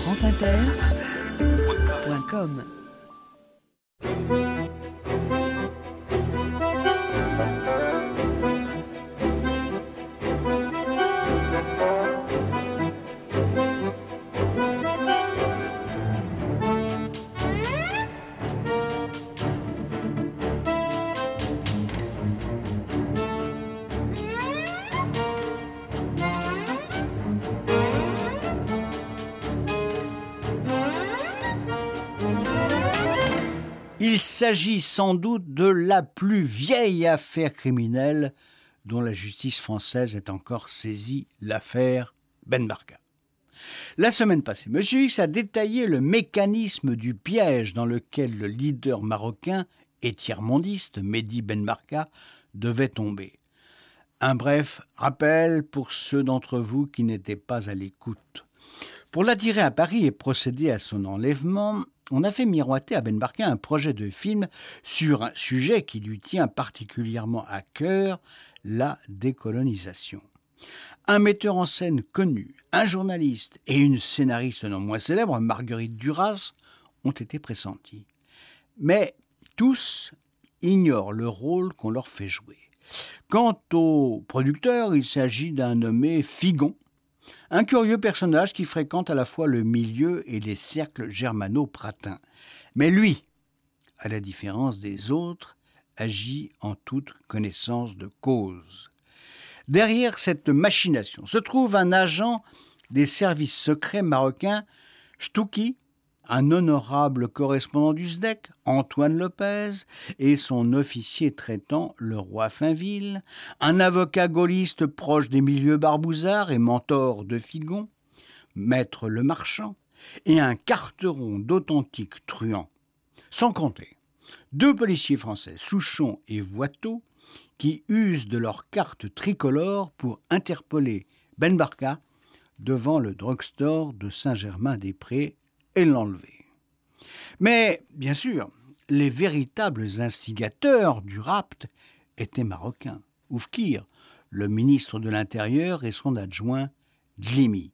franceinter.com. Il s'agit sans doute de la plus vieille affaire criminelle dont la justice française est encore saisie, l'affaire Ben Barka. La semaine passée, M. X a détaillé le mécanisme du piège dans lequel le leader marocain et tiers-mondiste Mehdi Ben Barka devait tomber. Un bref rappel pour ceux d'entre vous qui n'étaient pas à l'écoute. Pour l'attirer à Paris et procéder à son enlèvement, on a fait miroiter à Ben Barka un projet de film sur un sujet qui lui tient particulièrement à cœur, la décolonisation. Un metteur en scène connu, un journaliste et une scénariste non moins célèbre, Marguerite Duras, ont été pressentis. Mais tous ignorent le rôle qu'on leur fait jouer. Quant au producteur, il s'agit d'un nommé Figon, un curieux personnage qui fréquente à la fois le milieu et les cercles germano-pratins. Mais lui, à la différence des autres, agit en toute connaissance de cause. Derrière cette machination se trouve un agent des services secrets marocains, Chtouki, un honorable correspondant du SDEC, Antoine Lopez, et son officier traitant, le roi Finville, un avocat gaulliste proche des milieux barbouzards et mentor de Figon, Maître Le Marchand, et un carteron d'authentiques truands. Sans compter 2 policiers français, Souchon et Voiteau, qui usent de leur carte tricolore pour interpeller Ben Barka devant le drugstore de Saint-Germain-des-Prés et l'enlever. Mais, bien sûr, les véritables instigateurs du rapt étaient marocains. Oufkir, le ministre de l'Intérieur, et son adjoint Dlimi,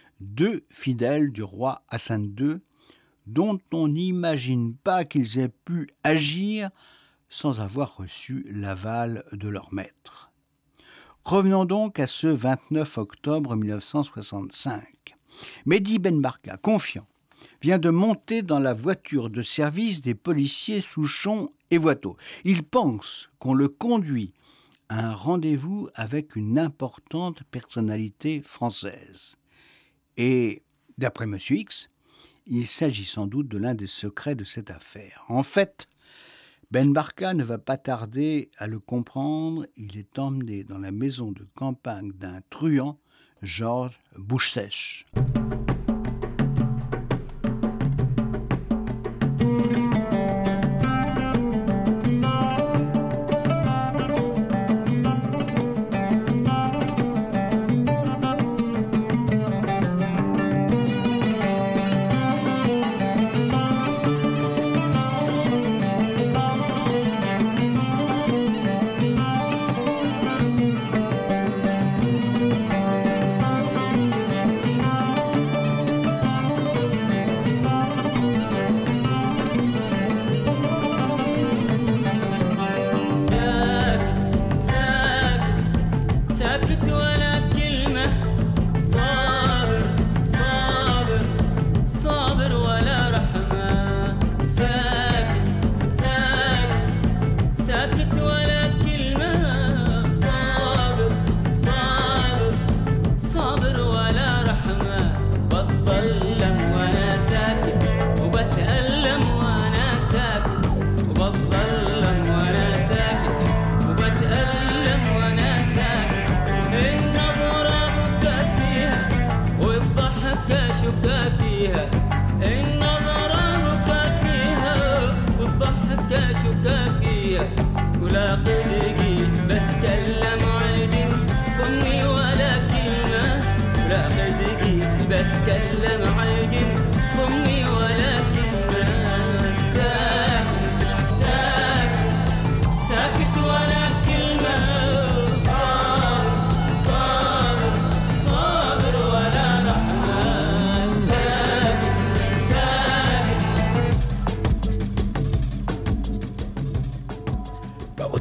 2 fidèles du roi Hassan II, dont on n'imagine pas qu'ils aient pu agir sans avoir reçu l'aval de leur maître. Revenons donc à ce 29 octobre 1965. Mehdi Ben Barka, confiant, vient de monter dans la voiture de service des policiers Souchon et Voiteau. Il pense qu'on le conduit à un rendez-vous avec une importante personnalité française. Et, d'après M. X, il s'agit sans doute de l'un des secrets de cette affaire. En fait, Ben Barka ne va pas tarder à le comprendre. Il est emmené dans la maison de campagne d'un truand, Georges Bouchesche. بتكلم عجم فمي ولا كلمة ساكت ولا كلمة صابر ولا رحمة ساكت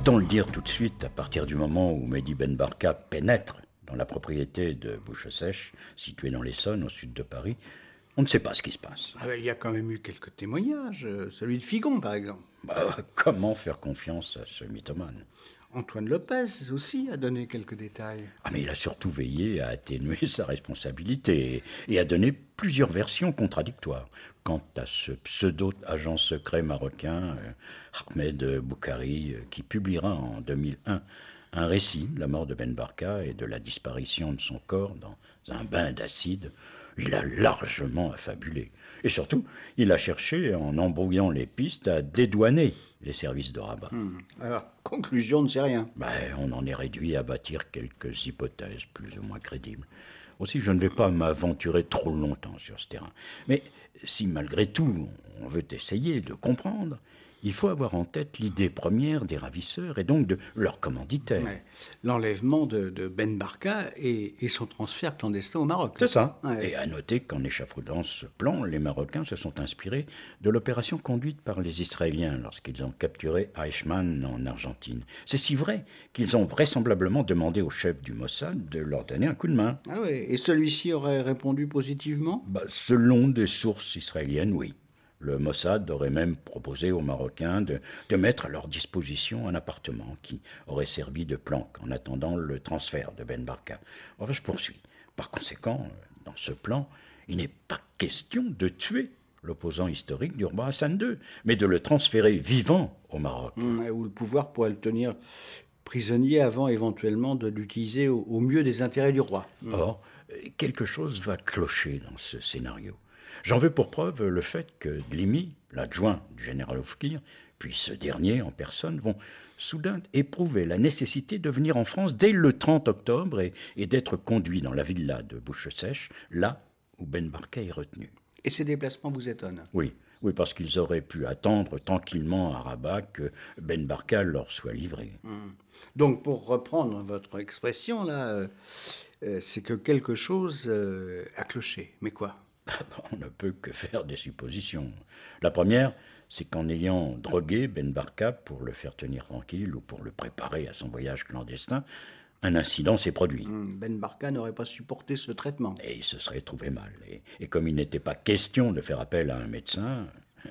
Autant le dire tout de suite, à partir du moment où Mehdi Ben Barka pénètre dans la propriété de Bouche-Sèche, située dans l'Essonne, au sud de Paris, on ne sait pas ce qui se passe. Il y a quand même eu quelques témoignages, celui de Figon par exemple. Comment faire confiance à ce mythomane? Antoine Lopez aussi a donné quelques détails. Mais il a surtout veillé à atténuer sa responsabilité et à donner plusieurs versions contradictoires. Quant à ce pseudo-agent secret marocain, Ahmed Boukari, qui publiera en 2001 un récit de la mort de Ben Barka et de la disparition de son corps dans un bain d'acide, il a largement affabulé. Et surtout, il a cherché, en embrouillant les pistes, à dédouaner les services de Rabat. Alors, conclusion, on ne sait rien. On en est réduit à bâtir quelques hypothèses plus ou moins crédibles. Aussi, je ne vais pas m'aventurer trop longtemps sur ce terrain. Mais si malgré tout, on veut essayer de comprendre, il faut avoir en tête l'idée première des ravisseurs et donc de leur commanditaire. Ouais. L'enlèvement de Ben Barka et son transfert clandestin au Maroc. C'est ça. Ouais. Et à noter qu'en échafaudant ce plan, les Marocains se sont inspirés de l'opération conduite par les Israéliens lorsqu'ils ont capturé Eichmann en Argentine. C'est si vrai qu'ils ont vraisemblablement demandé au chef du Mossad de leur donner un coup de main. Ah ouais. Et celui-ci aurait répondu positivement? Selon des sources israéliennes, oui. Le Mossad aurait même proposé aux Marocains de mettre à leur disposition un appartement qui aurait servi de planque en attendant le transfert de Ben Barka. Je poursuis. Par conséquent, dans ce plan, il n'est pas question de tuer l'opposant historique du roi Hassan II, mais de le transférer vivant au Maroc. Où le pouvoir pourrait le tenir prisonnier avant éventuellement de l'utiliser au mieux des intérêts du roi. Or, quelque chose va clocher dans ce scénario. J'en veux pour preuve le fait que Dlimi, l'adjoint du général Oufkir, puis ce dernier en personne, vont soudain éprouver la nécessité de venir en France dès le 30 octobre et d'être conduits dans la villa de Bouche-Sèche, là où Ben Barka est retenu. Et ces déplacements vous étonnent? Oui, parce qu'ils auraient pu attendre tranquillement à Rabat que Ben Barka leur soit livré. Donc, pour reprendre votre expression, là, c'est que quelque chose a cloché. Mais quoi? On ne peut que faire des suppositions. La première, c'est qu'en ayant drogué Ben Barka pour le faire tenir tranquille ou pour le préparer à son voyage clandestin, un incident s'est produit. Ben Barka n'aurait pas supporté ce traitement. Et il se serait trouvé mal. Et comme il n'était pas question de faire appel à un médecin...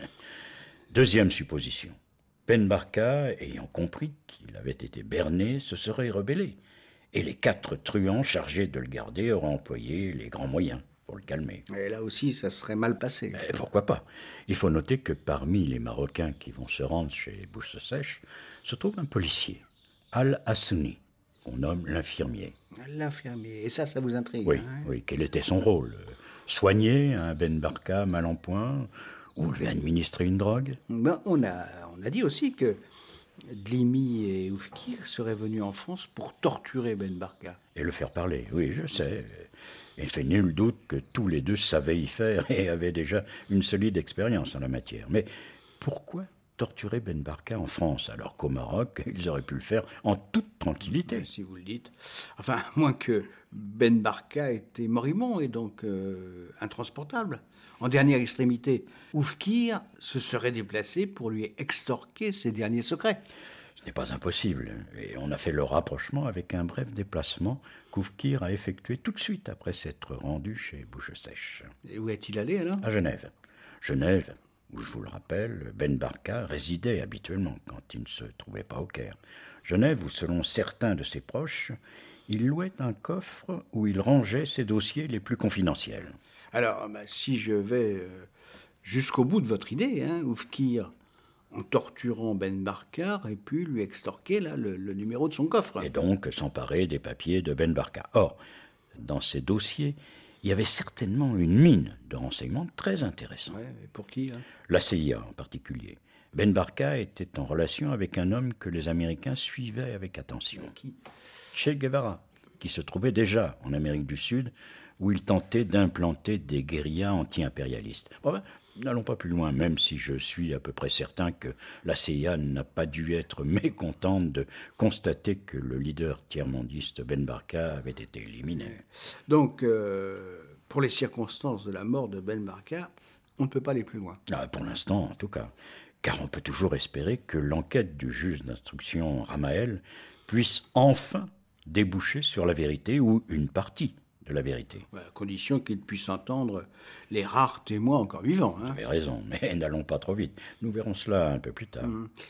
Deuxième supposition. Ben Barka, ayant compris qu'il avait été berné, se serait rebellé. Et les 4 truands chargés de le garder auraient employé les grands moyens pour le calmer. Et là aussi, ça serait mal passé. Mais pourquoi pas? Il faut noter que parmi les Marocains qui vont se rendre chez Bouche-Sèche se trouve un policier, Al-Hassouni, qu'on nomme l'infirmier. L'infirmier. Et ça vous intrigue? Oui, hein? oui. Quel était son rôle? Soigner un Ben Barka mal en point ou lui administrer une drogue? On a dit aussi que Dlimi et Oufkir seraient venus en France pour torturer Ben Barka. Et le faire parler, oui, je sais. Il fait nul doute que tous les deux savaient y faire et avaient déjà une solide expérience en la matière. Mais pourquoi torturer Ben Barka en France, alors qu'au Maroc, ils auraient pu le faire en toute tranquillité? Si vous le dites. Enfin, à moins que Ben Barka était moribond et donc intransportable. En dernière extrémité, Oufkir se serait déplacé pour lui extorquer ses derniers secrets. Ce n'est pas impossible, et on a fait le rapprochement avec un bref déplacement qu'Oufkir a effectué tout de suite après s'être rendu chez Bouche-Sèche. Et où est-il allé alors? À Genève. Genève, où je vous le rappelle, Ben Barka résidait habituellement quand il ne se trouvait pas au Caire. Genève, où selon certains de ses proches, il louait un coffre où il rangeait ses dossiers les plus confidentiels. Alors, si je vais jusqu'au bout de votre idée, Oufkir, en torturant Ben Barka, aurait pu lui extorquer le numéro de son coffre. Et donc s'emparer des papiers de Ben Barka. Or, dans ces dossiers, il y avait certainement une mine de renseignements très intéressante. Ouais, mais pour qui? La CIA en particulier. Ben Barka était en relation avec un homme que les Américains suivaient avec attention. Qui? Che Guevara, qui se trouvait déjà en Amérique du Sud, où il tentait d'implanter des guérillas anti-impérialistes. N'allons pas plus loin, même si je suis à peu près certain que la CIA n'a pas dû être mécontente de constater que le leader tiers-mondiste Ben Barka avait été éliminé. Donc, pour les circonstances de la mort de Ben Barka, on ne peut pas aller plus loin. Pour l'instant, en tout cas. car on peut toujours espérer que l'enquête du juge d'instruction Ramael puisse enfin déboucher sur la vérité ou une partie de la vérité. À condition qu'il puisse entendre les rares témoins encore vivants. Vous avez raison, mais n'allons pas trop vite. Nous verrons cela un peu plus tard.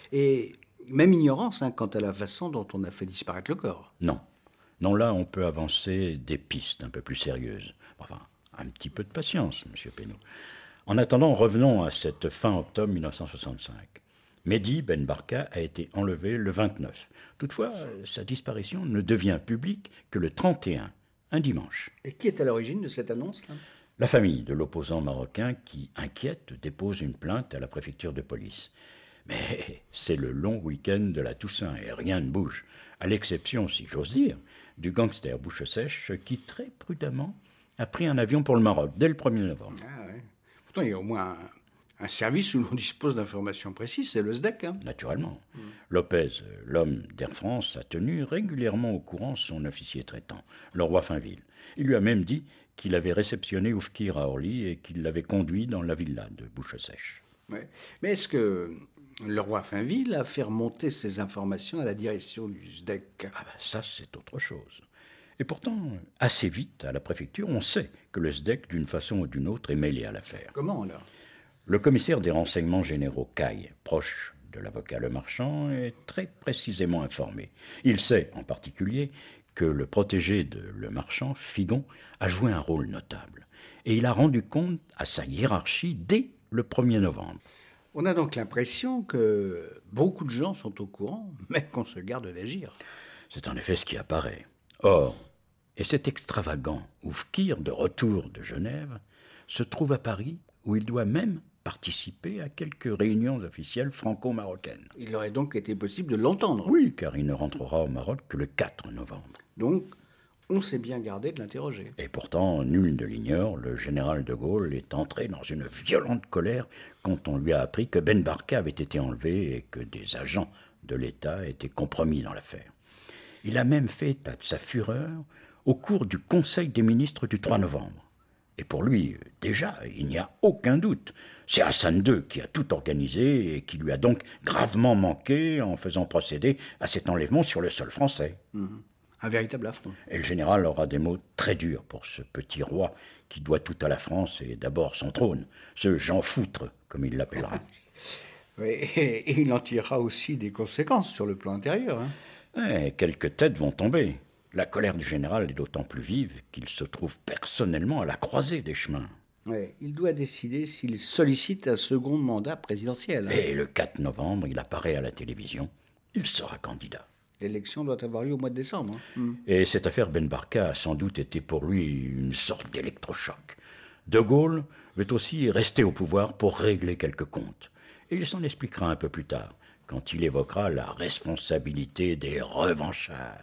Et même ignorance quant à la façon dont on a fait disparaître le corps. Non. Non, là, on peut avancer des pistes un peu plus sérieuses. Enfin, un petit peu de patience, M. Pénaud. En attendant, revenons à cette fin octobre 1965. Mehdi Ben Barka a été enlevé le 29. Toutefois, sa disparition ne devient publique que le 31, un dimanche. Et qui est à l'origine de cette annonce là? La famille de l'opposant marocain qui, inquiète, dépose une plainte à la préfecture de police. Mais c'est le long week-end de la Toussaint et rien ne bouge, à l'exception, si j'ose dire, du gangster Bouche-Sèche qui, très prudemment, a pris un avion pour le Maroc dès le 1er novembre. Ah ouais. Pourtant, il y a au moins un service où l'on dispose d'informations précises, c'est le SDEC. Naturellement. Lopez, l'homme d'Air France, a tenu régulièrement au courant son officier traitant, le roi Finville. Il lui a même dit qu'il avait réceptionné Oufkir à Orly et qu'il l'avait conduit dans la villa de Bouche-Sèche. Ouais. Mais est-ce que le roi Finville a fait remonter ces informations à la direction du SDEC? Ah ben ça, c'est autre chose. Et pourtant, assez vite, à la préfecture, on sait que le SDEC, d'une façon ou d'une autre, est mêlé à l'affaire. Comment alors? Le commissaire des renseignements généraux Caille, proche de l'avocat Lemarchand, est très précisément informé. Il sait, en particulier, que le protégé de Lemarchand, Figon, a joué un rôle notable. Et il a rendu compte à sa hiérarchie dès le 1er novembre. On a donc l'impression que beaucoup de gens sont au courant, mais qu'on se garde d'agir. C'est en effet ce qui apparaît. Or, et cet extravagant Oufkir, de retour de Genève, se trouve à Paris, où il doit même participer à quelques réunions officielles franco-marocaines. Il aurait donc été possible de l'entendre. Oui, car il ne rentrera au Maroc que le 4 novembre. Donc, on s'est bien gardé de l'interroger. Et pourtant, nul ne l'ignore, le général de Gaulle est entré dans une violente colère quand on lui a appris que Ben Barka avait été enlevé et que des agents de l'État étaient compromis dans l'affaire. Il a même fait état de sa fureur au cours du Conseil des ministres du 3 novembre. Et pour lui, déjà, il n'y a aucun doute. C'est Hassan II qui a tout organisé et qui lui a donc gravement manqué en faisant procéder à cet enlèvement sur le sol français. Un véritable affront. Et le général aura des mots très durs pour ce petit roi qui doit tout à la France et d'abord son trône, ce Jean Foutre, comme il l'appellera. Oui, et il en tirera aussi des conséquences sur le plan intérieur. Quelques têtes vont tomber. La colère du général est d'autant plus vive qu'il se trouve personnellement à la croisée des chemins. Il doit décider s'il sollicite un second mandat présidentiel. Et le 4 novembre, il apparaît à la télévision. Il sera candidat. L'élection doit avoir lieu au mois de décembre. Et cette affaire Ben Barka a sans doute été pour lui une sorte d'électrochoc. De Gaulle veut aussi rester au pouvoir pour régler quelques comptes. Et il s'en expliquera un peu plus tard, quand il évoquera la responsabilité des revanchards.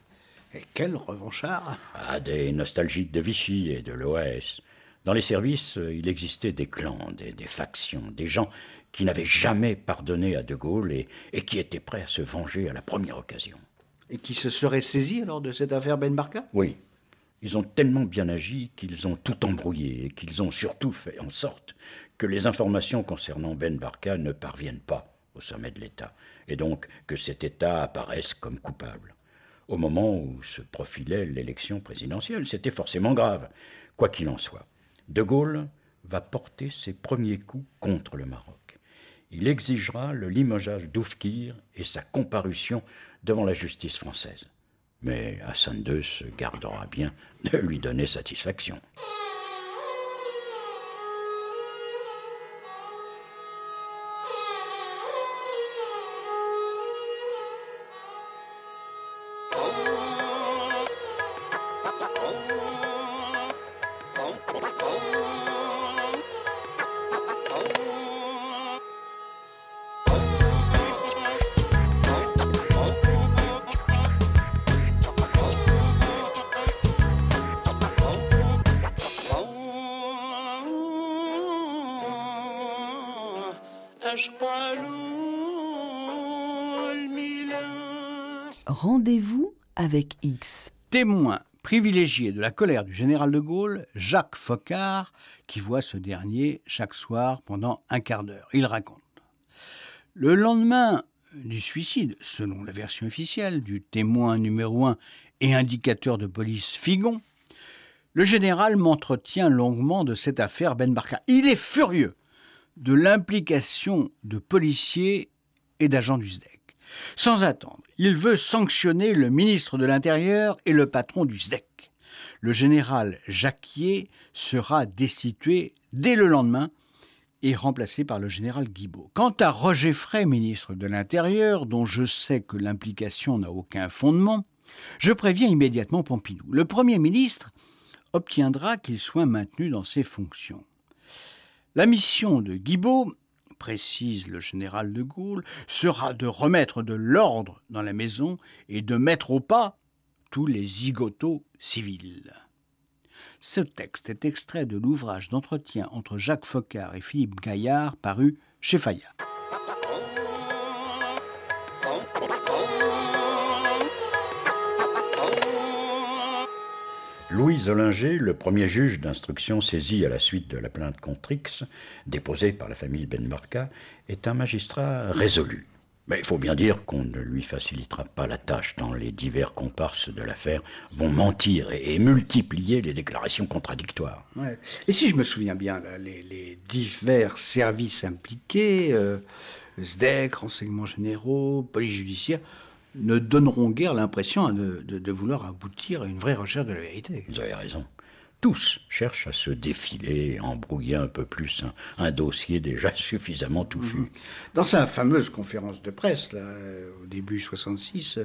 Et quel revanchard! Des nostalgiques de Vichy et de l'OAS. Dans les services, il existait des clans, des factions, des gens qui n'avaient jamais pardonné à De Gaulle et qui étaient prêts à se venger à la première occasion. Et qui se seraient saisis alors de cette affaire Ben Barka? Oui. Ils ont tellement bien agi qu'ils ont tout embrouillé et qu'ils ont surtout fait en sorte que les informations concernant Ben Barka ne parviennent pas au sommet de l'État, et donc que cet État apparaisse comme coupable. Au moment où se profilait l'élection présidentielle, c'était forcément grave. Quoi qu'il en soit, De Gaulle va porter ses premiers coups contre le Maroc. Il exigera le limogeage d'Oufkir et sa comparution devant la justice française. Mais Hassan II se gardera bien de lui donner satisfaction. Rendez-vous avec X. Témoin privilégié de la colère du général de Gaulle, Jacques Foccart, qui voit ce dernier chaque soir pendant un quart d'heure. Il raconte. Le lendemain du suicide, selon la version officielle du témoin numéro 1 et indicateur de police Figon, le général m'entretient longuement de cette affaire Ben Barka. Il est furieux de l'implication de policiers et d'agents du SDEC. Sans attendre, il veut sanctionner le ministre de l'Intérieur et le patron du SDEC. Le général Jacquier sera destitué dès le lendemain et remplacé par le général Guibault. Quant à Roger Frey, ministre de l'Intérieur, dont je sais que l'implication n'a aucun fondement, je préviens immédiatement Pompidou. Le Premier ministre obtiendra qu'il soit maintenu dans ses fonctions. La mission de Guibault, précise le général de Gaulle, sera de remettre de l'ordre dans la maison et de mettre au pas tous les zigotos civils. Ce texte est extrait de l'ouvrage d'entretien entre Jacques Foccart et Philippe Gaillard paru chez Fayard. Louis Zollinger, le premier juge d'instruction saisi à la suite de la plainte contre X, déposée par la famille Ben Barka, est un magistrat résolu. Mais il faut bien dire qu'on ne lui facilitera pas la tâche tant les divers comparses de l'affaire vont mentir et multiplier les déclarations contradictoires. Ouais. Et si je me souviens bien, là, les divers services impliqués, SDEC, renseignements généraux, police judiciaire, ne donneront guère l'impression de vouloir aboutir à une vraie recherche de la vérité. Vous avez raison. Tous cherchent à se défiler, embrouiller un peu plus un dossier déjà suffisamment touffu. Dans sa fameuse conférence de presse, là, au début 66,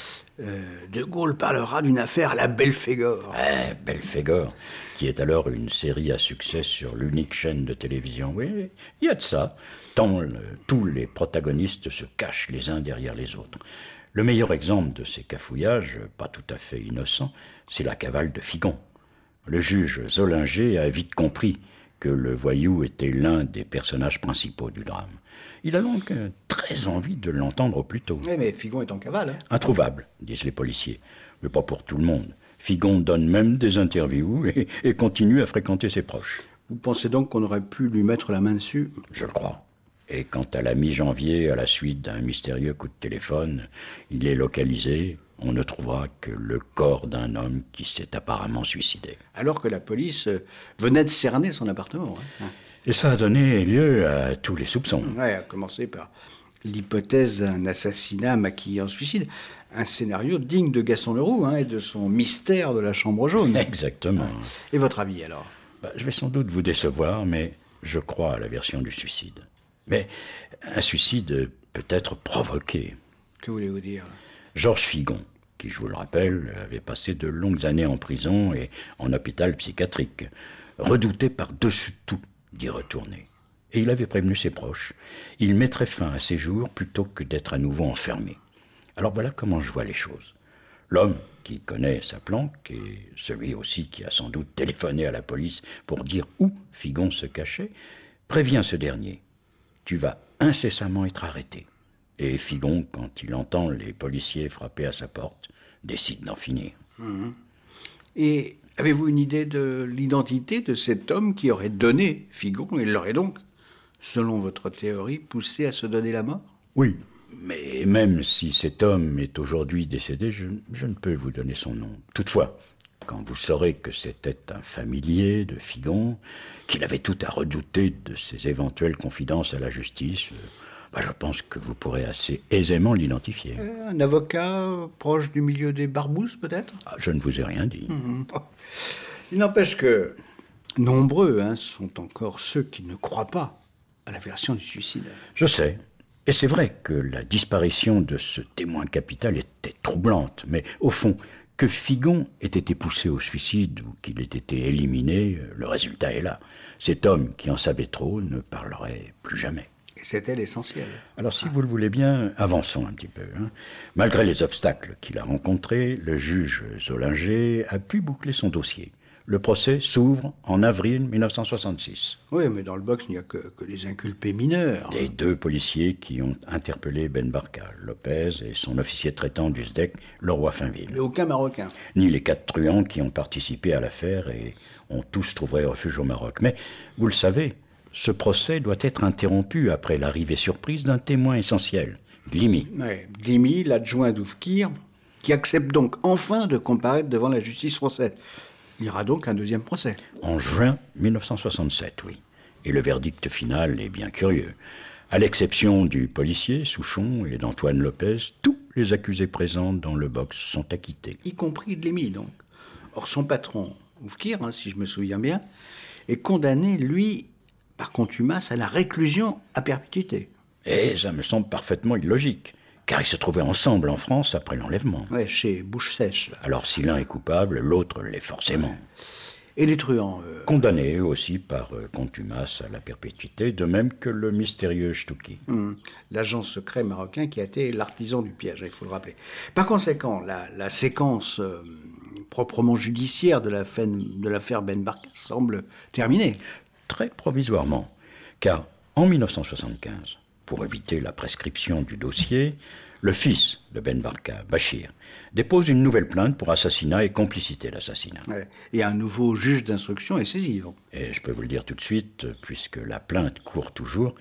De Gaulle parlera d'une affaire à la Belphégor. Belphégor, qui est alors une série à succès sur l'unique chaîne de télévision. Oui, il y a de ça, tant tous les protagonistes se cachent les uns derrière les autres. Le meilleur exemple de ces cafouillages, pas tout à fait innocents, c'est la cavale de Figon. Le juge Zollinger a vite compris que le voyou était l'un des personnages principaux du drame. Il a donc très envie de l'entendre au plus tôt. Oui, mais Figon est en cavale. Hein. Introuvable, disent les policiers, mais pas pour tout le monde. Figon donne même des interviews et continue à fréquenter ses proches. Vous pensez donc qu'on aurait pu lui mettre la main dessus ? Je le crois. Et quant à la mi-janvier, à la suite d'un mystérieux coup de téléphone, il est localisé. On ne trouvera que le corps d'un homme qui s'est apparemment suicidé. Alors que la police venait de cerner son appartement. Hein. Et ça a donné lieu à tous les soupçons. Ouais, à commencer par l'hypothèse d'un assassinat maquillé en suicide. Un scénario digne de Gaston Leroux et de son mystère de la chambre jaune. Exactement. Et votre avis alors ? Je vais sans doute vous décevoir, mais je crois à la version du suicide. Mais un suicide peut être provoqué. Que voulez-vous dire ? Georges Figon, qui, je vous le rappelle, avait passé de longues années en prison et en hôpital psychiatrique, redoutait par-dessus tout d'y retourner. Et il avait prévenu ses proches. Il mettrait fin à ses jours plutôt que d'être à nouveau enfermé. Alors voilà comment je vois les choses. L'homme qui connaît sa planque, et celui aussi qui a sans doute téléphoné à la police pour dire où Figon se cachait, prévient ce dernier. Tu vas incessamment être arrêté. Et Figon, quand il entend les policiers frapper à sa porte, décide d'en finir. Et avez-vous une idée de l'identité de cet homme qui aurait donné Figon et l'aurait donc, selon votre théorie, poussé à se donner la mort ? Oui, mais même si cet homme est aujourd'hui décédé, je ne peux vous donner son nom. Toutefois, quand vous saurez que c'était un familier de Figon, qu'il avait tout à redouter de ses éventuelles confidences à la justice, je pense que vous pourrez assez aisément l'identifier. Un avocat proche du milieu des barbouzes, peut-être ? Je ne vous ai rien dit. Il n'empêche que nombreux sont encore ceux qui ne croient pas à la version du suicide. Je sais. Et c'est vrai que la disparition de ce témoin capital était troublante. Mais au fond, que Figon ait été poussé au suicide ou qu'il ait été éliminé, le résultat est là. Cet homme qui en savait trop ne parlerait plus jamais. Et c'était l'essentiel. Alors, si vous le voulez bien, avançons un petit peu. Malgré les obstacles qu'il a rencontrés, le juge Zollinger a pu boucler son dossier. Le procès s'ouvre en avril 1966. Oui, mais dans le box, il n'y a que des inculpés mineurs. Les deux policiers qui ont interpellé Ben Barka, Lopez et son officier traitant du SDEC, Leroy Finville. Mais aucun Marocain. Ni les 4 truands qui ont participé à l'affaire et ont tous trouvé refuge au Maroc. Mais, vous le savez, ce procès doit être interrompu après l'arrivée surprise d'un témoin essentiel, Glimi. Ouais, Glimi, l'adjoint d'Oufkir, qui accepte donc enfin de comparaître devant la justice française. Il y aura donc un deuxième procès. En juin 1967, oui. Et le verdict final est bien curieux. À l'exception du policier, Souchon, et d'Antoine Lopez, tous les accusés présents dans le box sont acquittés. Y compris Glimi, donc. Or, son patron, Oufkir, si je me souviens bien, est condamné, lui, par contumace, à la réclusion à perpétuité. Et ça me semble parfaitement illogique, car ils se trouvaient ensemble en France après l'enlèvement. Ouais, chez Bouche Sèche, là. Alors si l'un est coupable, l'autre l'est forcément. Et les truands, Condamné aussi par contumace à la perpétuité, de même que le mystérieux Chtouki. l'agent secret marocain qui a été l'artisan du piège, il faut le rappeler. Par conséquent, la séquence proprement judiciaire de l'affaire Ben Barka semble terminée. Très provisoirement, car en 1975, pour éviter la prescription du dossier, le fils de Ben Barka, Bachir, dépose une nouvelle plainte pour assassinat et complicité d'assassinat. Ouais. Et un nouveau juge d'instruction est saisi. Donc. Et je peux vous le dire tout de suite, puisque la plainte court toujours,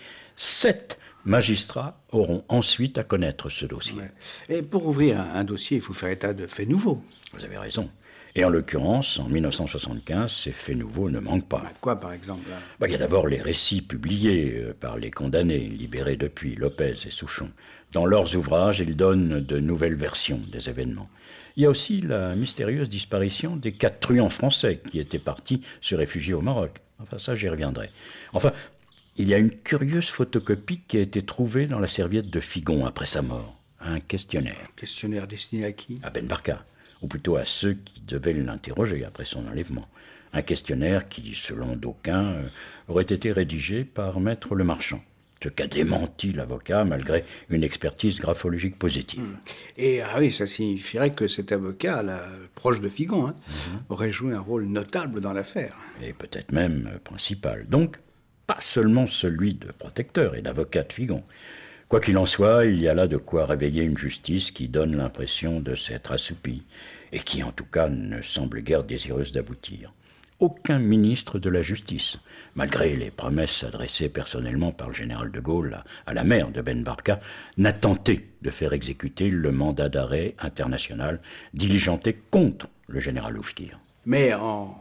7 magistrats auront ensuite à connaître ce dossier. Ouais. Et pour ouvrir un dossier, il faut faire état de faits nouveaux. Vous avez raison. Et en l'occurrence, en 1975, ces faits nouveaux ne manquent pas. Quoi, par exemple là Il y a d'abord les récits publiés par les condamnés, libérés depuis, Lopez et Souchon. Dans leurs ouvrages, ils donnent de nouvelles versions des événements. Il y a aussi la mystérieuse disparition des 4 truands français qui étaient partis se réfugier au Maroc. Enfin, ça, j'y reviendrai. Enfin, il y a une curieuse photocopie qui a été trouvée dans la serviette de Figon après sa mort. Un questionnaire. Questionnaire destiné à qui? À Ben Barka, ou plutôt à ceux qui devaient l'interroger après son enlèvement. Un questionnaire qui, selon d'aucuns, aurait été rédigé par Maître Le Marchand, ce qu'a démenti l'avocat malgré une expertise graphologique positive. Et oui, ça signifierait que cet avocat, proche de Figon, aurait joué un rôle notable dans l'affaire. Et peut-être même principal. Donc, pas seulement celui de protecteur et d'avocat de Figon. Quoi qu'il en soit, il y a là de quoi réveiller une justice qui donne l'impression de s'être assoupie et qui, en tout cas, ne semble guère désireuse d'aboutir. Aucun ministre de la Justice, malgré les promesses adressées personnellement par le général de Gaulle à la mère de Ben Barka, n'a tenté de faire exécuter le mandat d'arrêt international diligenté contre le général Oufkir. Mais en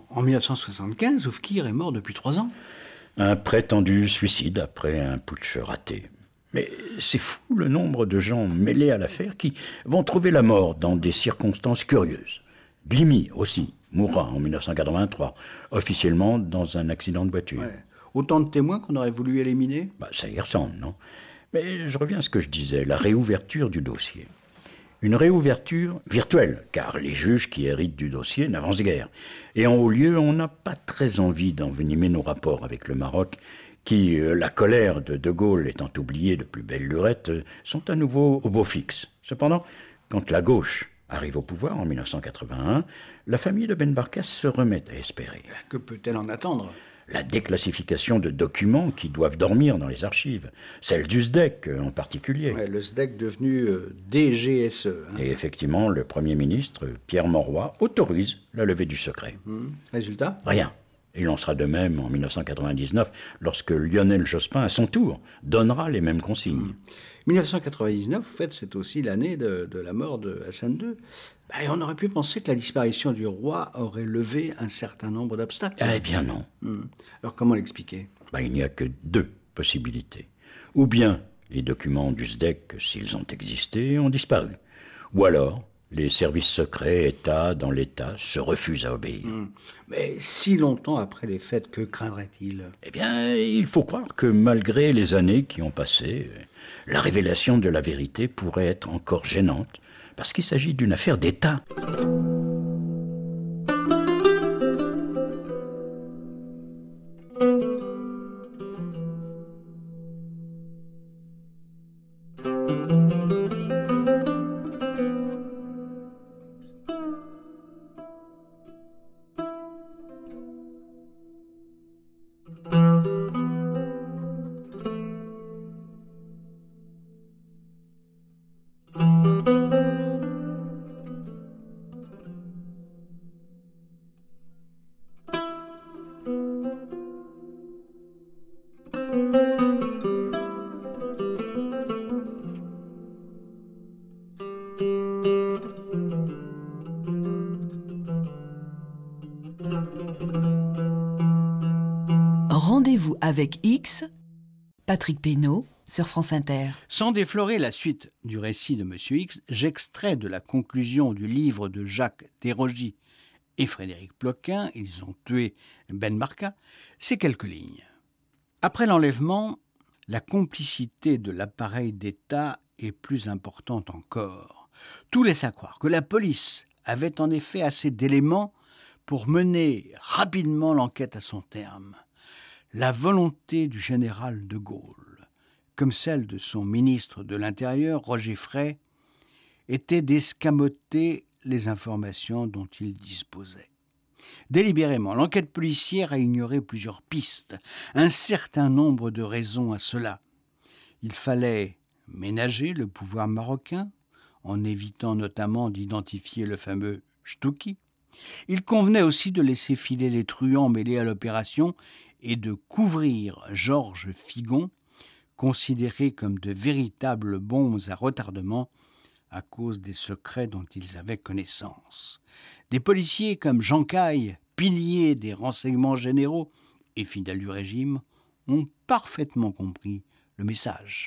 1975, Oufkir est mort depuis 3 ans. Un prétendu suicide après un putsch raté. Mais c'est fou le nombre de gens mêlés à l'affaire qui vont trouver la mort dans des circonstances curieuses. Glimi aussi mourra en 1983, officiellement dans un accident de voiture. Ouais. Autant de témoins qu'on aurait voulu éliminer. Ça y ressemble, non? Mais je reviens à ce que je disais, la réouverture du dossier. Une réouverture virtuelle, car les juges qui héritent du dossier n'avancent guère. Et en haut lieu, on n'a pas très envie d'envenimer nos rapports avec le Maroc, qui, la colère de Gaulle étant oubliée de plus belle lurette, sont à nouveau au beau fixe. Cependant, quand la gauche arrive au pouvoir en 1981, la famille de Ben Barka se remet à espérer. Que peut-elle en attendre? La déclassification de documents qui doivent dormir dans les archives, celle du SDEC en particulier. Ouais, le SDEC devenu DGSE. Et effectivement, le Premier ministre, Pierre Mauroy, autorise la levée du secret. Résultat? Rien. Il en sera de même en 1999, lorsque Lionel Jospin, à son tour, donnera les mêmes consignes. 1999, en fait, c'est aussi l'année de la mort de Hassan II. Et on aurait pu penser que la disparition du roi aurait levé un certain nombre d'obstacles. Eh bien non. Alors comment l'expliquer? Il n'y a que 2 possibilités. Ou bien les documents du SDEC, s'ils ont existé, ont disparu. Ou alors les services secrets, État dans l'État, se refusent à obéir. Mais si longtemps après les faits, que craindrait-il? Eh bien, il faut croire que malgré les années qui ont passé, la révélation de la vérité pourrait être encore gênante, parce qu'il s'agit d'une affaire d'État. Rendez-vous avec X, Patrick Pénaud, sur France Inter. Sans déflorer la suite du récit de M. X, j'extrais de la conclusion du livre de Jacques Desrogies et Frédéric Ploquin, Ils ont tué Ben Barka, ces quelques lignes. Après l'enlèvement, la complicité de l'appareil d'État est plus importante encore. Tout laisse à croire que la police avait en effet assez d'éléments pour mener rapidement l'enquête à son terme. La volonté du général de Gaulle, comme celle de son ministre de l'Intérieur, Roger Frey, était d'escamoter les informations dont il disposait. Délibérément, l'enquête policière a ignoré plusieurs pistes, un certain nombre de raisons à cela. Il fallait ménager le pouvoir marocain, en évitant notamment d'identifier le fameux Chtouki. Il convenait aussi de laisser filer les truands mêlés à l'opération et de couvrir Georges Figon, considérés comme de véritables bombes à retardement à cause des secrets dont ils avaient connaissance. Des policiers comme Jean Caille, pilier des renseignements généraux et fidèle du régime, ont parfaitement compris le message.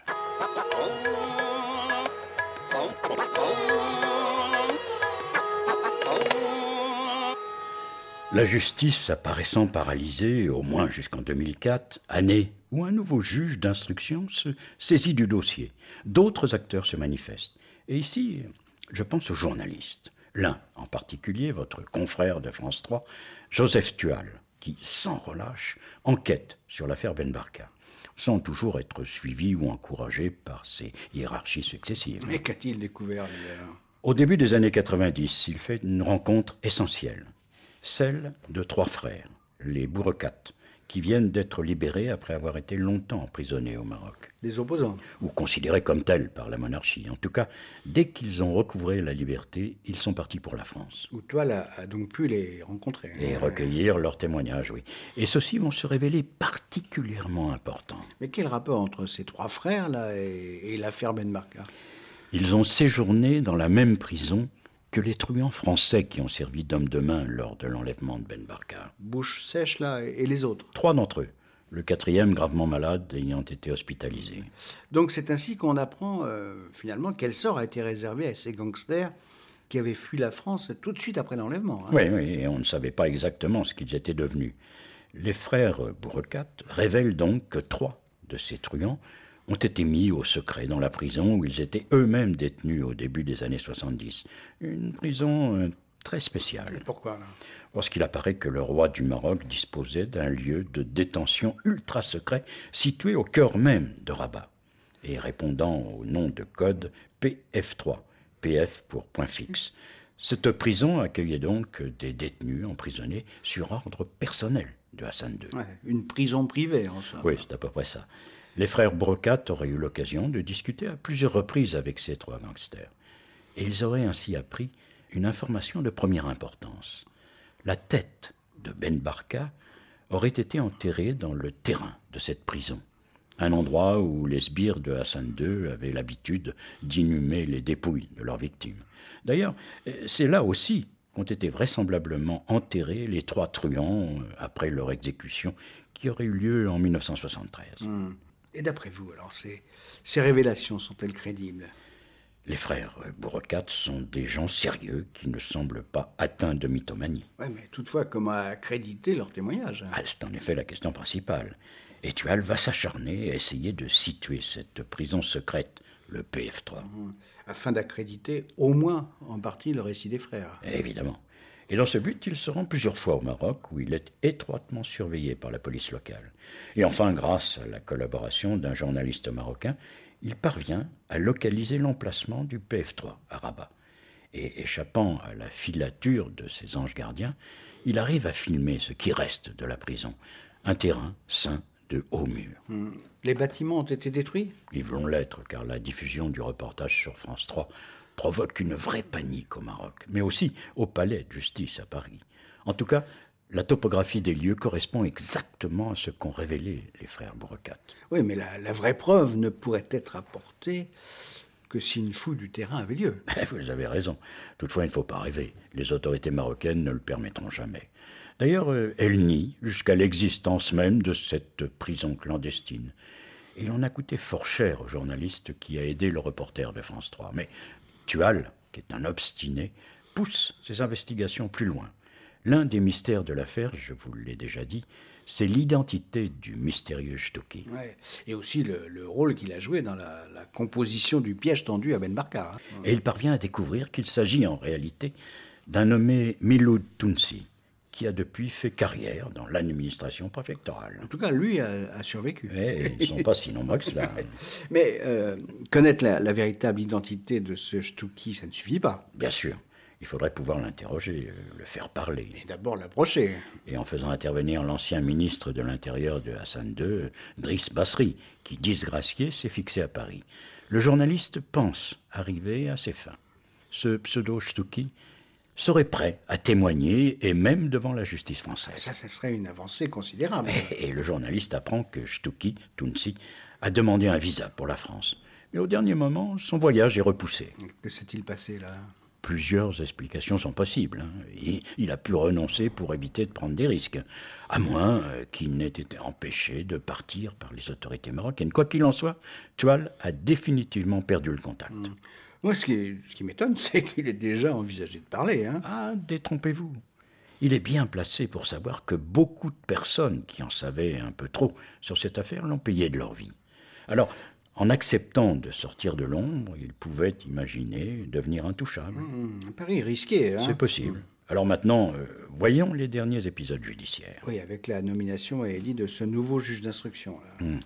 La justice apparaissant paralysée, au moins jusqu'en 2004, année où un nouveau juge d'instruction se saisit du dossier. D'autres acteurs se manifestent. Et ici, je pense aux journalistes. L'un, en particulier, votre confrère de France 3, Joseph Tual, qui, sans relâche, enquête sur l'affaire Ben Barka, sans toujours être suivi ou encouragé par ses hiérarchies successives. Mais qu'a-t-il découvert, lui, alors ? Au début des années 90, il fait une rencontre essentielle, celle de 3 frères, les Bourekat, qui viennent d'être libérés après avoir été longtemps emprisonnés au Maroc. Des opposants. Ou considérés comme tels par la monarchie. En tout cas, dès qu'ils ont recouvré la liberté, ils sont partis pour la France. Où toi a donc pu les rencontrer. Et recueillir leurs témoignages, oui. Et ceux-ci vont se révéler particulièrement importants. Mais quel rapport entre ces 3 frères-là et l'affaire Ben Barka ? Ils ont séjourné dans la même prison que les truands français qui ont servi d'hommes de main lors de l'enlèvement de Ben Barka. Bouche sèche, là, et les autres. 3 d'entre eux, le 4e gravement malade ayant été hospitalisé. Donc c'est ainsi qu'on apprend finalement quel sort a été réservé à ces gangsters qui avaient fui la France tout de suite après l'enlèvement. Oui, et on ne savait pas exactement ce qu'ils étaient devenus. Les frères Bourekat révèlent donc que 3 de ces truands ont été mis au secret dans la prison où ils étaient eux-mêmes détenus au début des années 70. Une prison très spéciale. Et pourquoi là ? Parce qu'il apparaît que le roi du Maroc disposait d'un lieu de détention ultra secret situé au cœur même de Rabat et répondant au nom de code PF3, PF pour point fixe. Cette prison accueillait donc des détenus emprisonnés sur ordre personnel de Hassan II. Ouais, une prison privée en somme. Oui, c'est à peu près ça. Les frères Bourekat auraient eu l'occasion de discuter à plusieurs reprises avec ces 3 gangsters. Et ils auraient ainsi appris une information de première importance. La tête de Ben Barka aurait été enterrée dans le terrain de cette prison, un endroit où les sbires de Hassan II avaient l'habitude d'inhumer les dépouilles de leurs victimes. D'ailleurs, c'est là aussi qu'ont été vraisemblablement enterrés les 3 truands après leur exécution qui aurait eu lieu en 1973. Et d'après vous, alors, ces révélations sont-elles crédibles ? Les frères Bourekat sont des gens sérieux qui ne semblent pas atteints de mythomanie. Oui, mais toutefois, comment accréditer leurs témoignages ? C'est en effet la question principale. Et Tual va s'acharner à essayer de situer cette prison secrète, le PF3. Afin d'accréditer au moins en partie le récit des frères. Évidemment. Et dans ce but, il se rend plusieurs fois au Maroc, où il est étroitement surveillé par la police locale. Et enfin, grâce à la collaboration d'un journaliste marocain, il parvient à localiser l'emplacement du PF3 à Rabat. Et échappant à la filature de ses anges gardiens, il arrive à filmer ce qui reste de la prison, un terrain ceint de hauts murs. Les bâtiments ont été détruits ? Ils vont l'être, car la diffusion du reportage sur France 3 provoque une vraie panique au Maroc, mais aussi au palais de justice à Paris. En tout cas, La topographie des lieux correspond exactement à ce qu'ont révélé les frères Bourekat. Oui, mais la vraie preuve ne pourrait être apportée que si une fouille du terrain avait lieu. Vous avez raison. Toutefois, il ne faut pas rêver. Les autorités marocaines ne le permettront jamais. D'ailleurs, elles nient jusqu'à l'existence même de cette prison clandestine. Et il en a coûté fort cher au journaliste qui a aidé le reporter de France 3. Mais Tual, qui est un obstiné, pousse ses investigations plus loin. L'un des mystères de l'affaire, je vous l'ai déjà dit, c'est l'identité du mystérieux Chtouki. Ouais. Et aussi le rôle qu'il a joué dans la composition du piège tendu à Ben Barka. Et il parvient à découvrir qu'il s'agit en réalité d'un nommé Miloud Tounsi, qui a depuis fait carrière dans l'administration préfectorale. En tout cas, lui a survécu. Et ils ne sont pas si nombreux que cela. Mais connaître la véritable identité de ce Chtouki, ça ne suffit pas. Bien sûr, il faudrait pouvoir l'interroger, le faire parler. Et d'abord l'approcher. Et en faisant intervenir l'ancien ministre de l'Intérieur de Hassan II, Driss Basri, qui, disgracié, s'est fixé à Paris. Le journaliste pense arriver à ses fins. Ce pseudo-Chtouki serait prêt à témoigner, et même devant la justice française. Ça serait une avancée considérable. Et le journaliste apprend que Chtouki, Tounsi, a demandé un visa pour la France. Mais au dernier moment, son voyage est repoussé. Que s'est-il passé là ? Plusieurs explications sont possibles. Il a pu renoncer pour éviter de prendre des risques, à moins qu'il n'ait été empêché de partir par les autorités marocaines. Quoi qu'il en soit, Tual a définitivement perdu le contact. Moi, ce qui m'étonne, c'est qu'il ait déjà envisagé de parler. Ah, détrompez-vous. Il est bien placé pour savoir que beaucoup de personnes qui en savaient un peu trop sur cette affaire l'ont payé de leur vie. Alors, en acceptant de sortir de l'ombre, il pouvait imaginer devenir intouchable. Un pari risqué. C'est possible. Alors maintenant, voyons les derniers épisodes judiciaires. Oui, avec la nomination à Élie de ce nouveau juge d'instruction.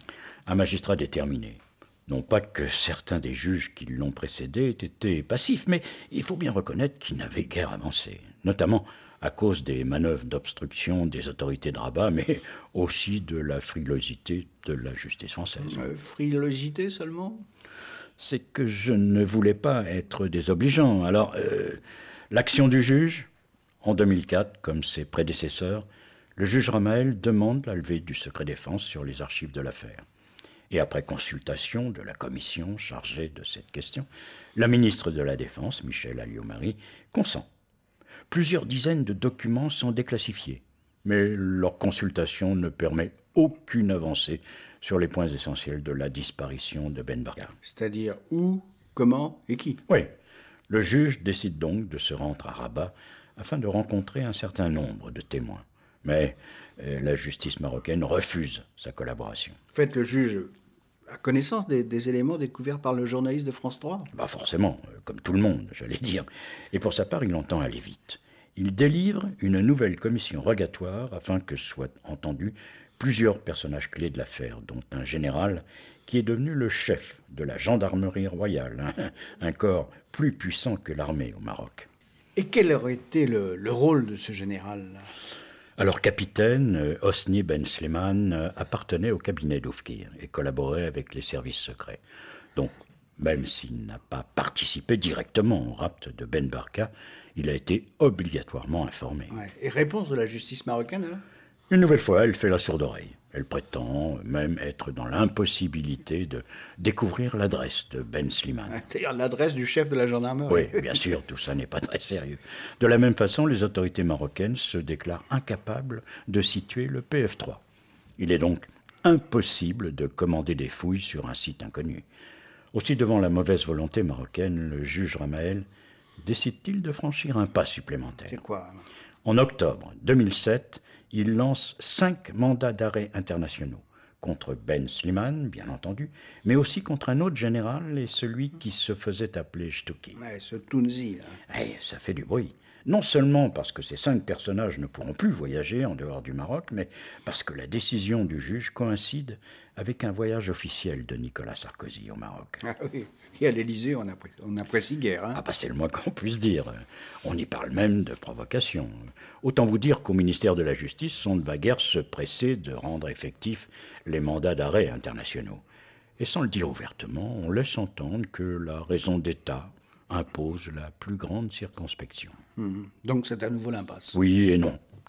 Un magistrat déterminé. Non pas que certains des juges qui l'ont précédé aient été passifs, mais il faut bien reconnaître qu'ils n'avaient guère avancé, notamment à cause des manœuvres d'obstruction des autorités de Rabat, mais aussi de la frilosité de la justice française. Frilosité seulement ? C'est que je ne voulais pas être désobligeant. Alors, l'action du juge, en 2004, comme ses prédécesseurs, le juge Ramael demande la levée du secret défense sur les archives de l'affaire. Et après consultation de la commission chargée de cette question, la ministre de la Défense, Michèle Alliot-Marie, consent. Plusieurs dizaines de documents sont déclassifiés, mais leur consultation ne permet aucune avancée sur les points essentiels de la disparition de Ben Barka. C'est-à-dire où, comment et qui ? Oui. Le juge décide donc de se rendre à Rabat afin de rencontrer un certain nombre de témoins. Mais la justice marocaine refuse sa collaboration. En fait, le juge a connaissance des éléments découverts par le journaliste de France 3 ? Forcément, comme tout le monde, j'allais dire. Et pour sa part, il entend aller vite. Il délivre une nouvelle commission rogatoire afin que soient entendus plusieurs personnages clés de l'affaire, dont un général qui est devenu le chef de la gendarmerie royale, un corps plus puissant que l'armée au Maroc. Et quel aurait été le rôle de ce général ? Alors, capitaine, Hosni Ben Slimane appartenait au cabinet d'Oufkir et collaborait avec les services secrets. Donc, même s'il n'a pas participé directement au rapt de Ben Barka, il a été obligatoirement informé. Ouais. Et réponse de la justice marocaine, alors ? Une nouvelle fois, elle fait la sourde oreille. Elle prétend même être dans l'impossibilité de découvrir l'adresse de Ben Slimane. C'est-à-dire l'adresse du chef de la gendarmerie. Oui, bien sûr, tout ça n'est pas très sérieux. De la même façon, les autorités marocaines se déclarent incapables de situer le PF3. Il est donc impossible de commander des fouilles sur un site inconnu. Aussi, devant la mauvaise volonté marocaine, le juge Ramael décide-t-il de franchir un pas supplémentaire. C'est quoi ? En octobre 2007, il lance 5 mandats d'arrêt internationaux contre Ben Slimane, bien entendu, mais aussi contre un autre général et celui qui se faisait appeler Chtouki. Ouais, ce Tounsi, là. Ça fait du bruit. Non seulement parce que ces 5 personnages ne pourront plus voyager en dehors du Maroc, mais parce que la décision du juge coïncide avec un voyage officiel de Nicolas Sarkozy au Maroc. Ah oui, et à l'Élysée, on apprécie guère. Hein. C'est le moins qu'on puisse dire. On y parle même de provocation. Autant vous dire qu'au ministère de la Justice, on ne va guère se presser de rendre effectifs les mandats d'arrêt internationaux. Et sans le dire ouvertement, on laisse entendre que la raison d'État impose la plus grande circonspection. Donc c'est à nouveau l'impasse. Oui et non.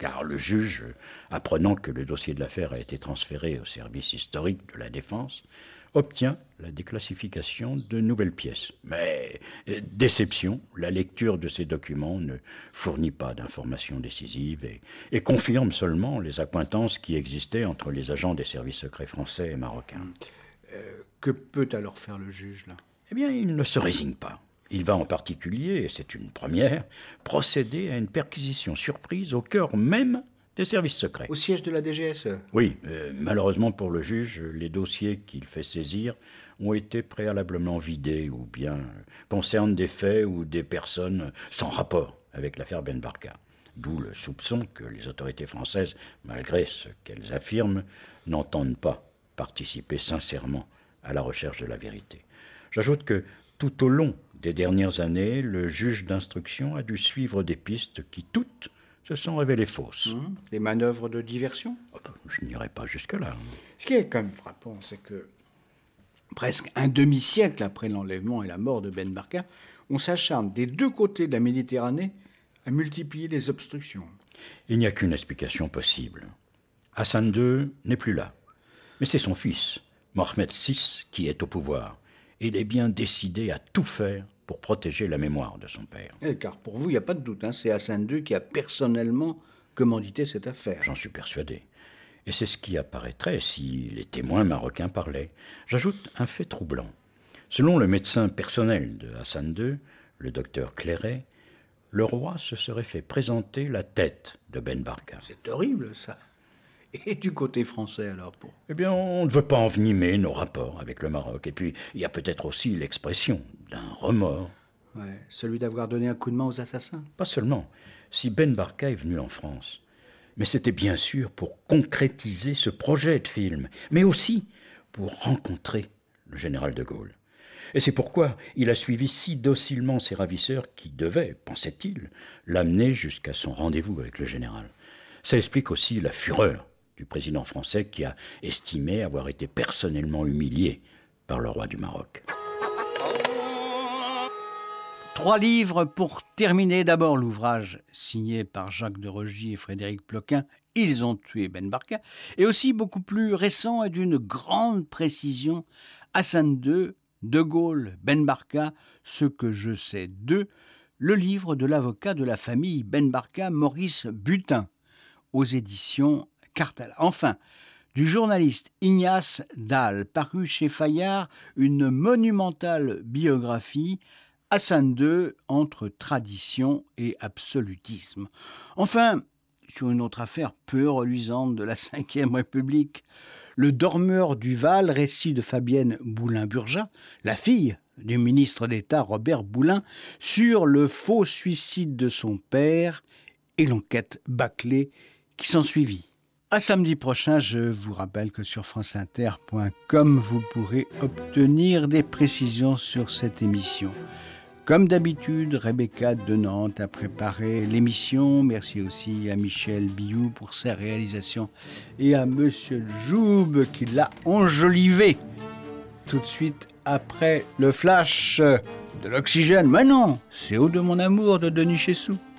car le juge, apprenant que le dossier de l'affaire a été transféré au service historique de la Défense, obtient la déclassification de nouvelles pièces. Mais, déception, la lecture de ces documents ne fournit pas d'informations décisives et confirme seulement les accointances qui existaient entre les agents des services secrets français et marocains. Que peut alors faire le juge, là ? Eh bien, il ne se résigne pas. Il va en particulier, et c'est une première, procéder à une perquisition surprise au cœur même des services secrets. Au siège de la DGSE ? Oui, malheureusement pour le juge, les dossiers qu'il fait saisir ont été préalablement vidés ou bien concernent des faits ou des personnes sans rapport avec l'affaire Ben Barka. D'où le soupçon que les autorités françaises, malgré ce qu'elles affirment, n'entendent pas participer sincèrement à la recherche de la vérité. J'ajoute que tout au long des dernières années, le juge d'instruction a dû suivre des pistes qui toutes se sont révélées fausses. Des manœuvres de diversion ? Je n'irai pas jusque-là. Ce qui est quand même frappant, c'est que presque un demi-siècle après l'enlèvement et la mort de Ben Barka, on s'acharne des deux côtés de la Méditerranée à multiplier les obstructions. Il n'y a qu'une explication possible. Hassan II n'est plus là. Mais c'est son fils, Mohamed VI, qui est au pouvoir. Et il est bien décidé à tout faire pour protéger la mémoire de son père. Car pour vous, il n'y a pas de doute, c'est Hassan II qui a personnellement commandité cette affaire. J'en suis persuadé. Et c'est ce qui apparaîtrait si les témoins marocains parlaient. J'ajoute un fait troublant. Selon le médecin personnel de Hassan II, le docteur Clairet, le roi se serait fait présenter la tête de Ben Barka. C'est horrible, ça. Et du côté français, alors pour... Eh bien, on ne veut pas envenimer nos rapports avec le Maroc. Et puis, il y a peut-être aussi l'expression d'un remords. Ouais, celui d'avoir donné un coup de main aux assassins. Pas seulement. Si Ben Barka est venu en France, mais c'était bien sûr pour concrétiser ce projet de film, mais aussi pour rencontrer le général de Gaulle. Et c'est pourquoi il a suivi si docilement ses ravisseurs qui devaient, pensait-il, l'amener jusqu'à son rendez-vous avec le général. Ça explique aussi la fureur du président français qui a estimé avoir été personnellement humilié par le roi du Maroc. 3 livres pour terminer. D'abord l'ouvrage signé par Jacques de Rogy et Frédéric Ploquin, « Ils ont tué Ben Barka », et aussi beaucoup plus récent et d'une grande précision, Hassan II, De Gaulle, Ben Barka, ce que je sais d'eux, le livre de l'avocat de la famille Ben Barka, Maurice Butin, aux éditions Cartala. Enfin, du journaliste Ignace Dalle, paru chez Fayard, une monumentale biographie, Hassan II entre tradition et absolutisme. Enfin, sur une autre affaire peu reluisante de la Ve République, Le dormeur du Val, récit de Fabienne Boulin-Burja, la fille du ministre d'État Robert Boulin, sur le faux suicide de son père et l'enquête bâclée qui s'ensuivit. À samedi prochain, je vous rappelle que sur franceinter.com, vous pourrez obtenir des précisions sur cette émission. Comme d'habitude, Rebecca de Nantes a préparé l'émission. Merci aussi à Michel Biou pour sa réalisation et à Monsieur Joub qui l'a enjolivé. Tout de suite après le flash de l'oxygène. Mais non, c'est Eau de mon amour de Denis Chessou.